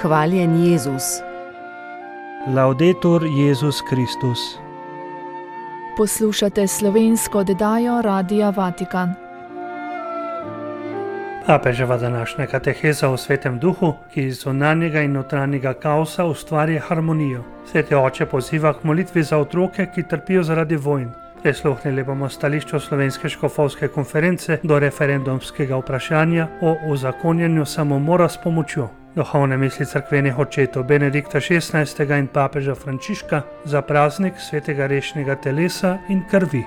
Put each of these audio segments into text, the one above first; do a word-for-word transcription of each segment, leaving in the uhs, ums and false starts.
Hvaljen Jezus. Laudetur Jezus Kristus. Poslušate slovensko oddajo Radia Vatikan. Papeževa današnja kateheza o Svetem Duhu, ki iz zunanjega in notranjega kaosa ustvarja harmonijo. Sveti oče poziva k molitvi za otroke, ki trpijo zaradi vojn. Prisluhnili bomo stališču Slovenske škofovske konference do referendumskega vprašanja o uzakonjenju samomora s pomočjo. Duhovne misli cerkvenih očetov Benedikta šestnajstega in papeža Frančiška za praznik svetega rešnega telesa in krvi.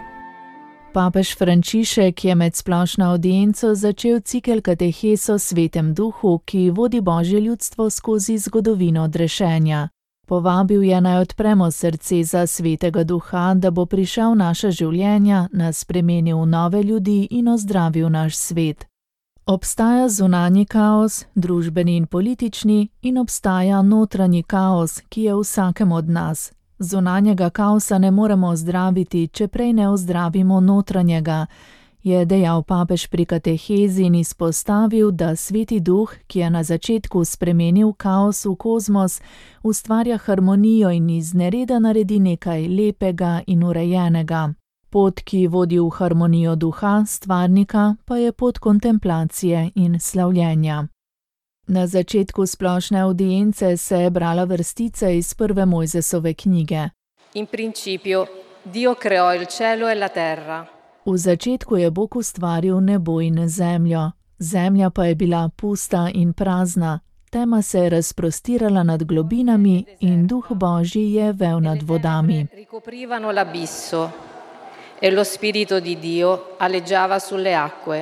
Papež Frančišek je med splošno avdienco začel cikel katehes o Svetem Duhu, ki vodi Božje ljudstvo skozi zgodovino odrešenja. Povabil je, naj odpremo srce za Svetega Duha, da bo prišel v naša življenja, nas spremenil v nove ljudi in ozdravil naš svet. Obstaja zunanji kaos, družbeni in politični, in obstaja notranji kaos, ki je v vsakem od nas. Zunanjega kaosa ne moremo ozdraviti, če prej ne ozdravimo notranjega, je dejal papež pri katehezi in izpostavil, da Sveti Duh, ki je na začetku spremenil kaos v kozmos, ustvarja harmonijo in iz nereda naredi nekaj lepega in urejenega. Pot, ki vodi v harmonijo duha, stvarnika, pa je pot kontemplacije in slavljenja. Na začetku splošne avdience se je brala vrstica iz prve Mojzesove knjige. In principio Dio creò il cielo e la terra. V začetku je Bog ustvaril nebo in zemljo. Zemlja pa je bila pusta in prazna. Tema se je razprostirala nad globinami in Duh Božji je vel nad vodami. Ricoprivano l'abisso e lo spirito di Dio aleggiava sulle acque.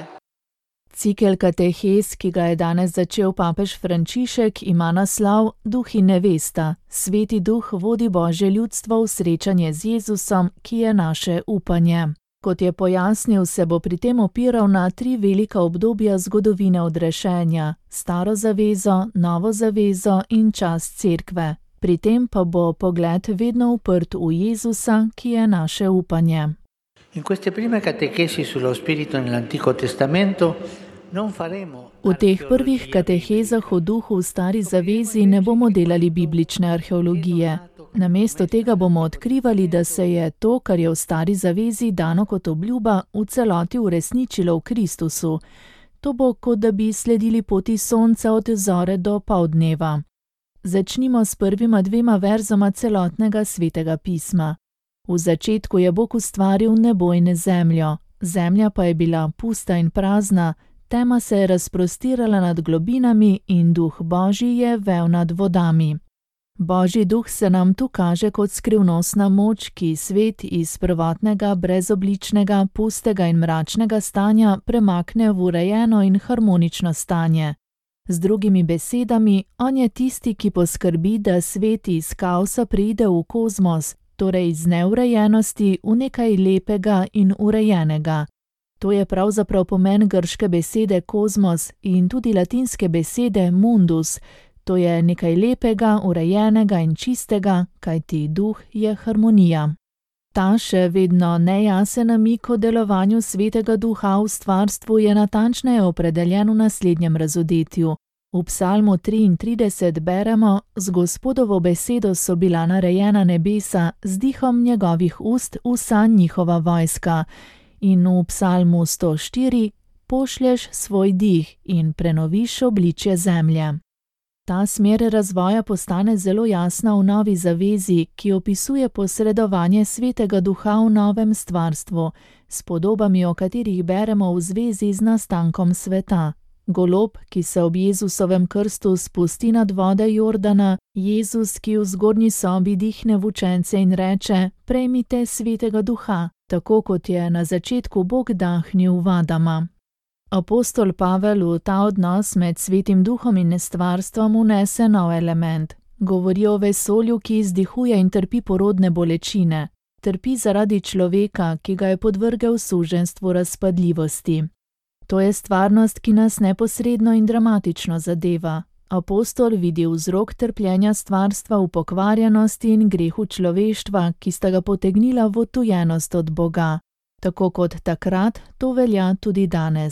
Cikel katehes, ki ga je danes začel papež Frančišek, ima naslov Duh in nevesta. Sveti Duh vodi Božje ljudstvo v srečanje z Jezusom, ki je naše upanje. Kot je pojasnil, se bo pri tem opiral na tri velika obdobja zgodovine odrešenja: staro zavezo, novo zavezo in čas cerkve. Pri tem pa bo pogled vedno uprt v Jezusa, ki je naše upanje. In queste prime catechesi sullo spirito nell'Antico Testamento non faremo. V teh prvih katehezah o duhu v stari zavezi ne bomo delali biblične arheologije. Namesto tega bomo odkrivali, da se je to, kar je v stari zavezi dano kot obljuba, v celoti uresničilo v Kristusu. To bo, kot da bi sledili poti sonca od zore do poldneva. Začnimo s prvima dvema verzoma celotnega Svetega pisma. V začetku je Bog ustvaril nebo in zemljo. Zemlja pa je bila pusta in prazna, tema se je razprostirala nad globinami in Duh Božji je vel nad vodami. Božji Duh se nam tu kaže kot skrivnostna moč, ki svet iz prvotnega, brezobličnega, pustega in mračnega stanja premakne v urejeno in harmonično stanje. Z drugimi besedami, on je tisti, ki poskrbi, da svet iz kaosa preide v kozmos, torej iz neurejenosti v nekaj lepega in urejenega. To je pravzaprav pomen grške besede kozmos in tudi latinske besede mundus. To je nekaj lepega, urejenega in čistega, kajti duh je harmonija. Ta še vedno nejasen namig o delovanju Svetega Duha v stvarstvu je natančneje opredeljen v naslednjem razodetju. V psalmu triintrideset beremo: z Gospodovo besedo so bila narejena nebesa, z dihom njegovih ust vsa njihova vojska. In v psalmu sto štiri: pošlješ svoj dih in prenoviš obličje zemlje. Ta smer razvoja postane zelo jasna v Novi zavezi, ki opisuje posredovanje Svetega Duha v novem stvarstvu, s podobami, o katerih beremo v zvezi z nastankom sveta. Golob, ki se ob Jezusovem krstu spusti nad vode Jordana, Jezus, ki v zgornji sobi dihne v učence in reče: prejmite Svetega Duha, tako kot je na začetku Bog dahnil v Adama. Apostol Pavel v ta odnos med Svetim Duhom in nestvarstvom vnese nov element. Govori o vesolju, ki izdihuje in trpi porodne bolečine. Trpi zaradi človeka, ki ga je podvrgel suženjstvu razpadljivosti. To je stvarnost, ki nas neposredno in dramatično zadeva. Apostol vidi vzrok trpljenja stvarstva v pokvarjenosti in grehu človeštva, ki sta ga potegnila v odtujenost od Boga. Tako kot takrat, to velja tudi danes.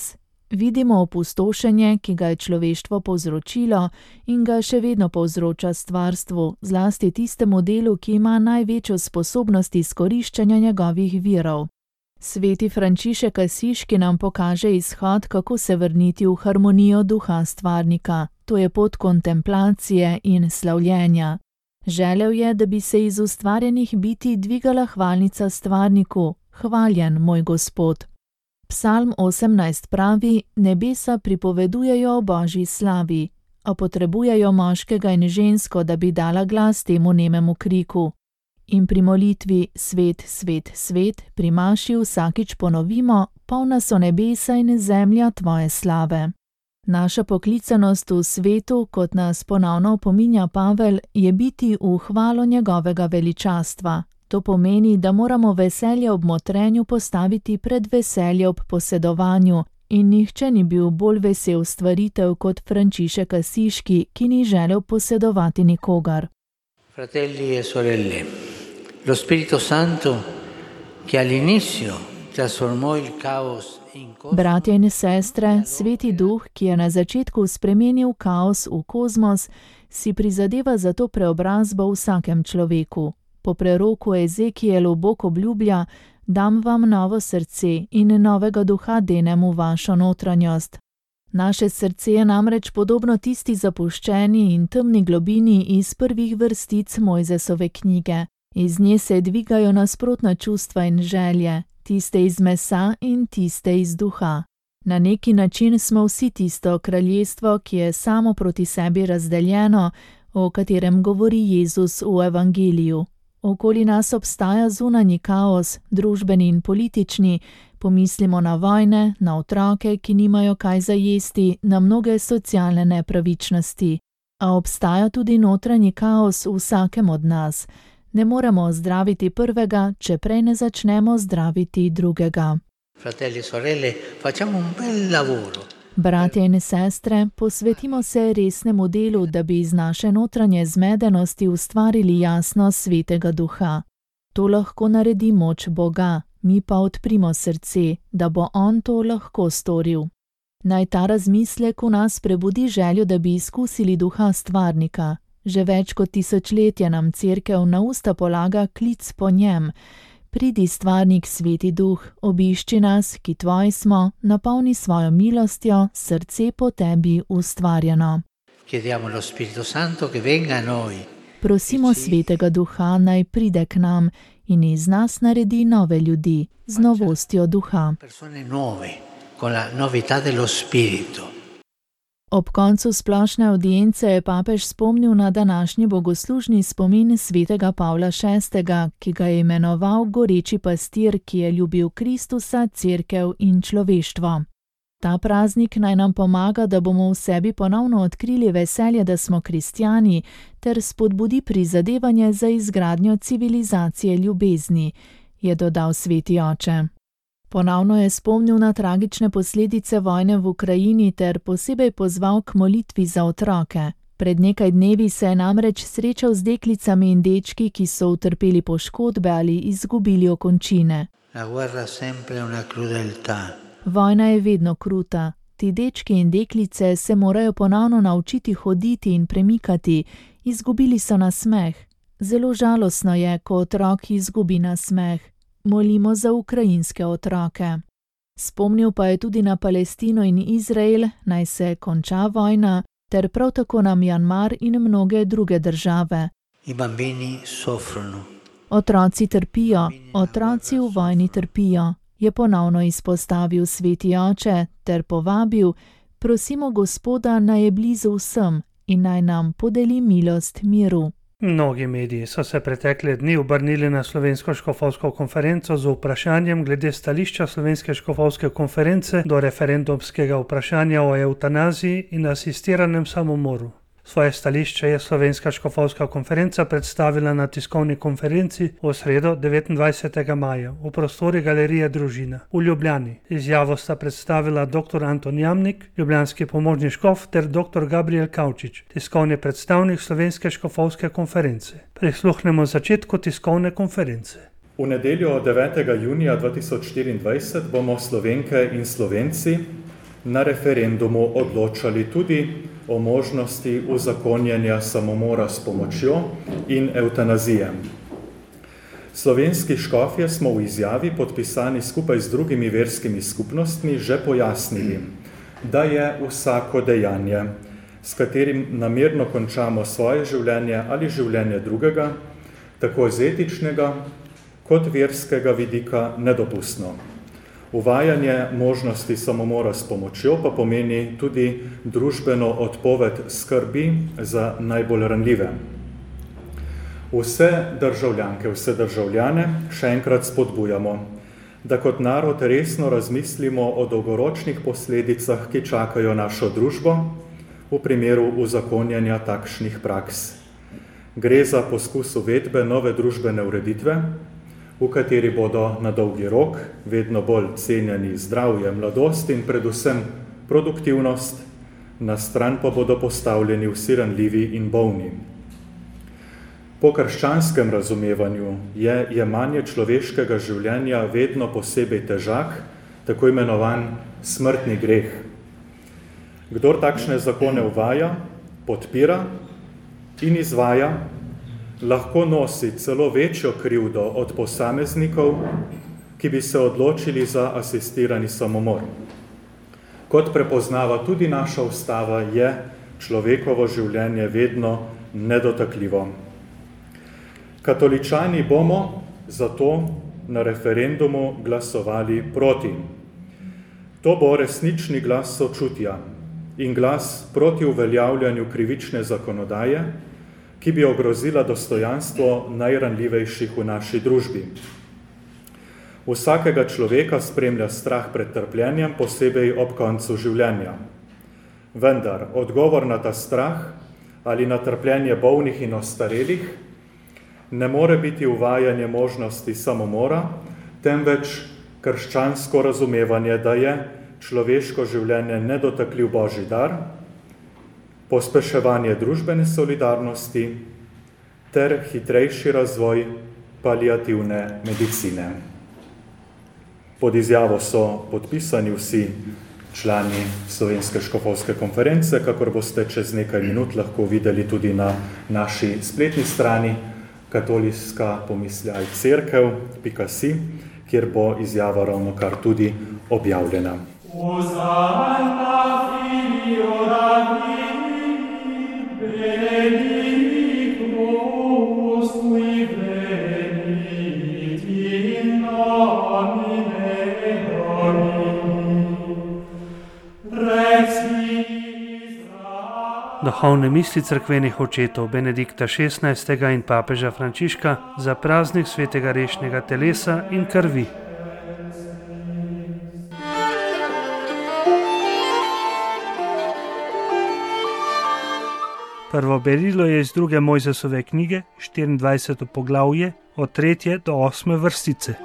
Vidimo opustošenje, ki ga je človeštvo povzročilo in ga še vedno povzroča stvarstvu, zlasti tistemu delu, ki ima največjo sposobnost izkoriščanja njegovih virov. Sveti Frančišek Asiški nam pokaže izhod, kako se vrniti v harmonijo duha stvarnika, to je pot kontemplacije in slavljenja. Želel je, da bi se iz ustvarjenih biti dvigala hvalnica stvarniku, hvaljen moj Gospod. Psalm osemnajst pravi, nebesa pripovedujejo o Božji slavi, a potrebujejo moškega in žensko, da bi dala glas temu nememu kriku. In pri molitvi svet, svet, svet, pri maši vsakič ponovimo, polna so nebesa in zemlja tvoje slave. Naša poklicanost v svetu, kot nas ponovno opominja Pavel, je biti v hvalo njegovega veličastva. To pomeni, da moramo veselje ob motrenju postaviti pred veselje ob posedovanju in nihče ni bil bolj vesel stvaritev kot Frančišek Asiški, ki ni želel posedovati nikogar. Fratelli e sorelle, lo Spirito Santo, che all'inizio trasformò il caos in cosmos. Bratje in sestre, Sveti Duh, ki je na začetku spremenil kaos v kozmos, si prizadeva za to preobrazbo v vsakem človeku. Po preroku Ezekijelu Bog obljublja, dam vam novo srce in novega duha denem v vašo notranjost. Naše srce je namreč podobno tisti zapuščeni in temni globini iz prvih vrstic Mojzesove knjige. Iz nje se dvigajo nasprotna čustva in želje, tiste iz mesa in tiste iz duha. Na neki način smo vsi tisto kraljestvo, ki je samo proti sebi razdeljeno, o katerem govori Jezus v Evangeliju. Okoli nas obstaja zunanji kaos, družbeni in politični, pomislimo na vojne, na otroke, ki nimajo kaj za jesti, na mnoge socialne nepravičnosti. A obstaja tudi notranji kaos v vsakem od nas. Ne moremo ozdraviti prvega, če prej ne začnemo zdraviti drugega. Fratelli e sorelle, facciamo un bel lavoro. Bratje in sestre, posvetimo se resnemu delu, da bi iz naše notranje zmedenosti ustvarili jasnost Svetega Duha. To lahko naredi moč Boga, mi pa odprimo srce, da bo On to lahko storil. Naj ta razmislek v nas prebudi željo, da bi izkusili duha stvarnika. Že več kot tisočletje nam Cerkev na usta polaga klic po njem. Pridi, stvarnik, Sveti Duh, obišči nas, ki tvoji smo, napolni svojo milostjo, srce po tebi ustvarjeno. Chiediamo allo Spirito Santo che venga a noi. Prosimo Svetega Duha, naj pride k nam in iz nas naredi nove ljudi z novostjo duha. Persone nuove, con la novità dello Spirito. Ob koncu splošne avdience je papež spomnil na današnji bogoslužni spomin svetega Pavla šestega, ki ga je imenoval goreči pastir, ki je ljubil Kristusa, Cerkev in človeštvo. Ta praznik naj nam pomaga, da bomo v sebi ponovno odkrili veselje, da smo kristjani, ter spodbudi prizadevanje za izgradnjo civilizacije ljubezni, je dodal sveti oče. Ponovno je spomnil na tragične posledice vojne v Ukrajini ter posebej pozval k molitvi za otroke. Pred nekaj dnevi se je namreč srečal z deklicami in dečki, ki so utrpeli poškodbe ali izgubili okončine. La guerra sempre una crudeltà. Vojna je vedno kruta. Ti dečki in deklice se morajo ponovno naučiti hoditi in premikati. Izgubili so nasmeh. Zelo žalostno je, ko otrok izgubi nasmeh. Molimo za ukrajinske otroke. Spomnil pa je tudi na Palestino in Izrael, naj se konča vojna, ter prav tako na Mjanmar in mnoge druge države. I bambini soffrono. Otroci trpijo, otroci v vojni trpijo, je ponovno izpostavil sveti oče ter povabil, prosimo Gospoda, naj je blizu vsem in naj nam podeli milost miru. Mnogi mediji so se pretekle dni obrnili na Slovensko škofovsko konferenco z vprašanjem glede stališča Slovenske škofovske konference do referendumskega vprašanja o evtanaziji in asistiranem samomoru. Svoje stališče je Slovenska škofovska konferenca predstavila na tiskovni konferenci v sredo devetindvajsetega maja v prostori Galerije Družina v Ljubljani. Izjavo sta predstavila dr. Anton Jamnik, ljubljanski pomožni škof, ter dr. Gabriel Kavčič, tiskovni predstavnik Slovenske škofovske konference. Prisluhnemo začetku tiskovne konference. V nedeljo devetega junija dva tisoč štiriindvajset bomo Slovenke in Slovenci na referendumu odločali tudi o možnosti uzakonjanja samomora s pomočjo in evtanazije. Slovenski škofje smo v izjavi, podpisani skupaj z drugimi verskimi skupnostmi, že pojasnili, da je vsako dejanje, s katerim namerno končamo svoje življenje ali življenje drugega, tako z etičnega kot verskega vidika nedopustno. Uvajanje možnosti samomora s pomočjo pa pomeni tudi družbeno odpoved skrbi za najbolj ranljive. Vse državljanke, vse državljane še enkrat spodbujamo, da kot narod resno razmislimo o dolgoročnih posledicah, ki čakajo našo družbo v primeru uzakonjanja takšnih praks. Gre za poskus uvedbe nove družbene ureditve, v kateri bodo na dolgi rok vedno bolj cenjeni zdravje, mladost in predvsem produktivnost, na stran pa bodo postavljeni vsi ranljivi in bolni. Po krščanskem razumevanju je jemanje človeškega življenja vedno posebej težak, tako imenovan smrtni greh. Kdor takšne zakone uvaja, podpira in izvaja, lahko nosi celo večjo krivdo od posameznikov, ki bi se odločili za asistirani samomor. Kot prepoznava tudi naša ustava, je človekovo življenje vedno nedotakljivo. Katoličani bomo zato na referendumu glasovali proti. To bo resnični glas sočutja in glas proti uveljavljanju krivične zakonodaje, ki bi ogrozila dostojanstvo najranljivejših v naši družbi. Vsakega človeka spremlja strah pred trpljenjem, posebej ob koncu življenja. Vendar odgovor na ta strah ali na trpljenje bolnih in ostarelih ne more biti uvajanje možnosti samomora, temveč krščansko razumevanje, da je človeško življenje nedotakljiv Božji dar, pospeševanje družbene solidarnosti ter hitrejši razvoj paliativne medicine. Pod izjavo so podpisani vsi člani Slovenske škofovske konference, kakor boste čez nekaj minut lahko videli tudi na naši spletni strani katoliška pomisljaj cerkev pika si, kjer bo izjava ravnokar tudi objavljena. Duhovne misli cerkvenih očetov Benedikta šestnajstega in papeža Frančiška za praznik svetega rešnega telesa in krvi. Prvo berilo je iz druge Mojzesove knjige, štiriindvajseto poglavje, od tretje do osme vrstice.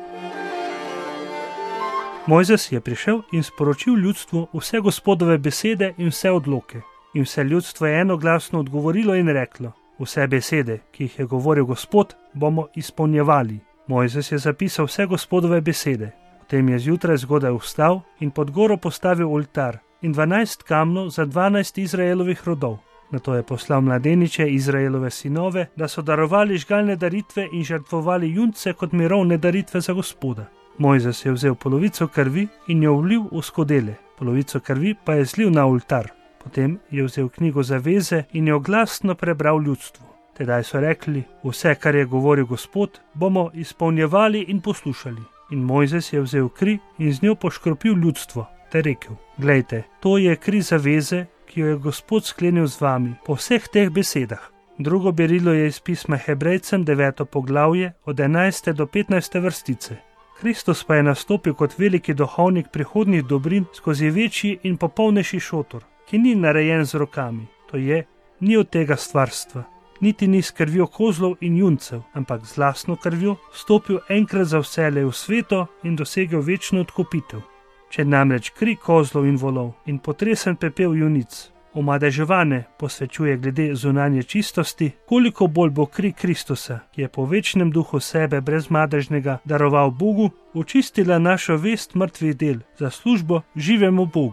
Mojzes je prišel in sporočil ljudstvu vse Gospodove besede in vse odloke. In vse ljudstvo je enoglasno odgovorilo in reklo: vse besede, ki jih je govoril Gospod, bomo izpolnjevali. Mojzes je zapisal vse Gospodove besede. Potem je zjutraj zgodaj vstal in pod goro postavil oltar in dvanajst kamnov za dvanajst Izraelovih rodov. Nato je poslal mladeniče Izraelove sinove, da so darovali žgalne daritve in žrtvovali junce kot mirovne daritve za Gospoda. Mojzes je vzel polovico krvi in jo vlil v skodele, polovico krvi pa je zlil na oltar. Potem je vzel knjigo zaveze in jo glasno prebral ljudstvu. Tedaj so rekli: vse, kar je govoril Gospod, bomo izpolnjevali in poslušali. In Mojzes je vzel kri in z njo poškropil ljudstvo, ter rekel: glejte, to je kri zaveze, ki jo je Gospod sklenil z vami po vseh teh besedah. Drugo berilo je iz pisma Hebrejcem, deveto poglavje, od enajste do petnajste vrstice. Kristus pa je nastopil kot veliki duhovnik prihodnjih dobrin skozi večji in popolnejši šotor, ki ni narejen z rokami, to je, ni od tega stvarstva, niti ni s krvjo kozlov in juncev, ampak z lastno krvjo stopil enkrat za vselej v sveto in dosegel večno odkupitev. Če namreč kri kozlov in volov in potresen pepel junic omadeževane posvečuje glede zunanje čistosti, koliko bolj bo kri Kristusa, ki je po večnem duhu sebe brezmadežnega daroval Bogu, očistila našo vest mrtvih del za službo živemu Bogu.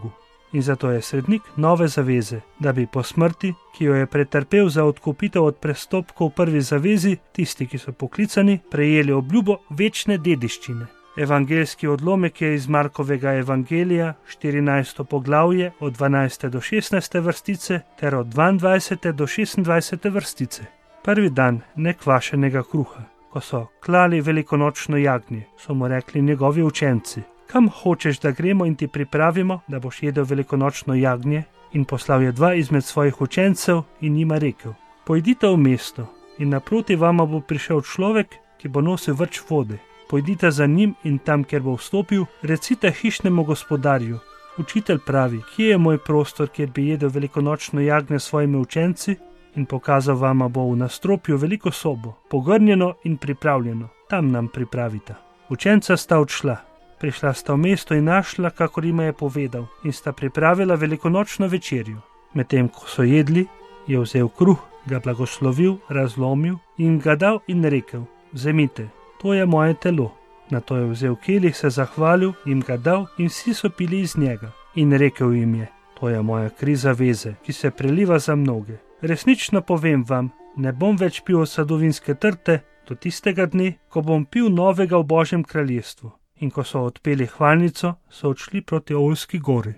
in zato je srednik nove zaveze, da bi po smrti, ki jo je pretrpel za odkupitev od prestopkov v prvi zavezi, tisti, ki so poklicani, prejeli obljubo večne dediščine. Evangeljski odlomek je iz Markovega evangelija, štirinajsto poglavje od dvanajste do šestnajste vrstice ter od dvaindvajsete do šestindvajsete vrstice. Prvi dan nekvašenega kruha, ko so klali velikonočno jagnje, so mu rekli njegovi učenci: kam hočeš, da gremo in ti pripravimo, da boš jedel velikonočno jagnje? In poslal je dva izmed svojih učencev in njima rekel: pojdite v mesto in naproti vama bo prišel človek, ki bo nosil vrč vode. Pojdite za njim in tam, kjer bo vstopil, recite hišnemu gospodarju: učitelj pravi, kje je moj prostor, kjer bi jedel velikonočno jagnje s svojimi učenci? In pokazal vama bo v nastropju veliko sobo, pogrnjeno in pripravljeno, tam nam pripravita. Učenca sta odšla, prišla sta v mesto in našla, kakor jima je povedal, in sta pripravila velikonočno večerjo. Medtem ko so jedli, je vzel kruh, ga blagoslovil, razlomil in ga dal in rekel: vzemite, to je moje telo. Nato je vzel kelih, se zahvalil, jim ga dal in vsi so pili iz njega. In rekel jim je: to je moja kri zaveze, ki se preliva za mnoge. Resnično povem vam, ne bom več pil od sadovinske trte do tistega dne, ko bom pil novega v Božjem kraljestvu. In ko so odpeli hvalnico, so odšli proti Olski gori.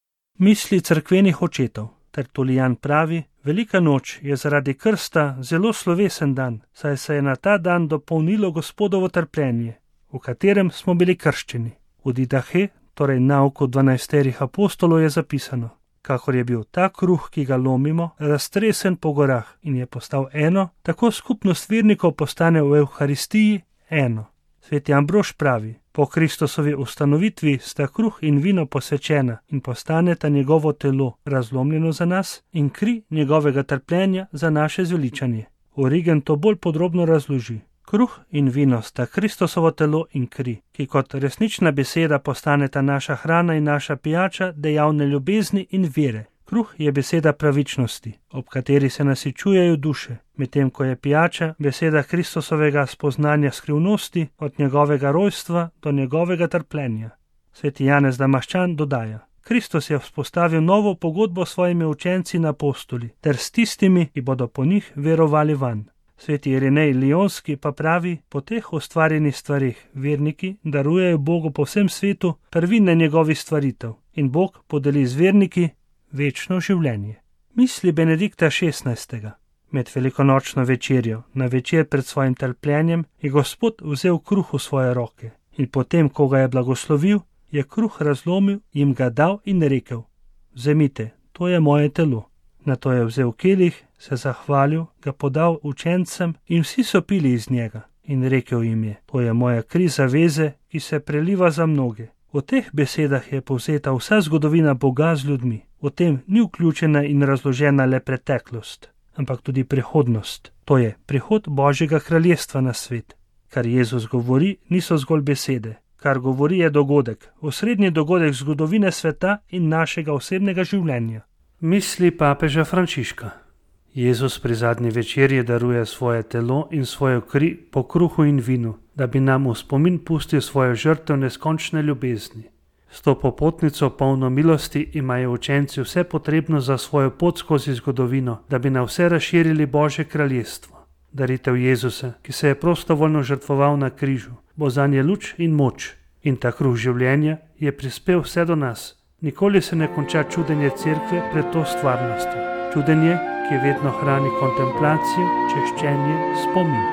Misli cerkvenih očetov. Tertulijan pravi: velika noč je zaradi krsta zelo slovesen dan, saj se je na ta dan dopolnilo Gospodovo trpljenje, v katerem smo bili krščeni. V Didahe, torej nauku dvanajsterih apostolov, je zapisano: kakor je bil ta kruh, ki ga lomimo, raztresen po gorah in je postal eno, tako skupnost vernikov postane v Evharistiji eno. Sveti Ambrož pravi: po Kristusovi ustanovitvi sta kruh in vino posvečena in postaneta njegovo telo, razlomljeno za nas, in kri njegovega trpljenja za naše zveličanje. Origen to bolj podrobno razloži: kruh in vino sta Kristusovo telo in kri, ki kot resnična beseda postaneta naša hrana in naša pijača dejavne ljubezni in vere. Kruh je beseda pravičnosti, ob kateri se nasičujejo duše, medtem ko je pijača beseda Kristusovega spoznanja skrivnosti od njegovega rojstva do njegovega trpljenja. Sveti Janez Damaščan dodaja: Kristus je vzpostavil novo pogodbo s svojimi učenci in apostoli ter s tistimi, ki bodo po njih verovali vanj. Sveti Irinej Lionski pa pravi: po teh ustvarjenih stvarih verniki darujejo Bogu po vsem svetu prvine njegovih stvaritev in Bog podeli z verniki večno življenje. Misli Benedikta šestnajstega. Med velikonočno večerjo, na večer pred svojim trpljenjem, je Gospod vzel kruh v svoje roke in potem, ko ga je blagoslovil, je kruh razlomil, jim ga dal in rekel: vzemite, to je moje telo. Nato je vzel kelih, se zahvalil, ga podal učencem in vsi so pili iz njega. In rekel jim je: to je moja kri zaveze, ki se preliva za mnoge. V teh besedah je povzeta vsa zgodovina Boga z ljudmi. V tem ni vključena in razložena le preteklost, ampak tudi prihodnost. To je prihod Božjega kraljestva na svet. Kar Jezus govori, niso zgolj besede. Kar govori, je dogodek, osrednji dogodek zgodovine sveta in našega osebnega življenja. Misli papeža Frančiška. Jezus pri zadnji večerji daruje svoje telo in svojo kri po kruhu in vinu, da bi nam v spomin pustil svojo žrtev neskončne ljubezni. S to popotnico polno milosti imajo učenci vse potrebno za svojo pot skozi zgodovino, da bi na vse razširili Božje kraljestvo. Daritev Jezusa, ki se je prostovoljno žrtvoval na križu, bo zanje luč in moč. In ta kruh življenja je prispel vse do nas. Nikoli se ne konča čudenje cerkve pred to stvarnostjo. Čudenje, ki vedno hrani kontemplacijo, češčenje, spomin.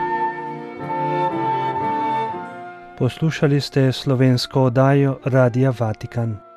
Poslušali ste slovensko oddajo Radia Vatikan.